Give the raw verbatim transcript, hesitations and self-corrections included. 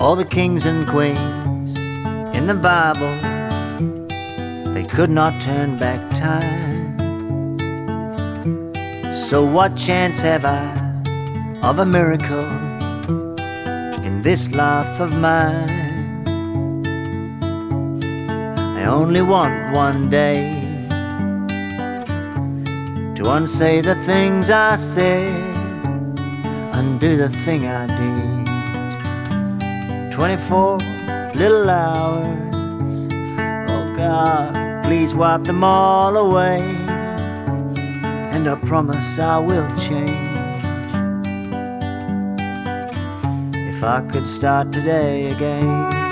all the kings and queens in the Bible, they could not turn back time. So what chance have I of a miracle in this life of mine? I only want one day to unsay the things I said, undo the thing I did. Twenty-four little hours, oh God, please wipe them all away, and I promise I will change. If I could start today again.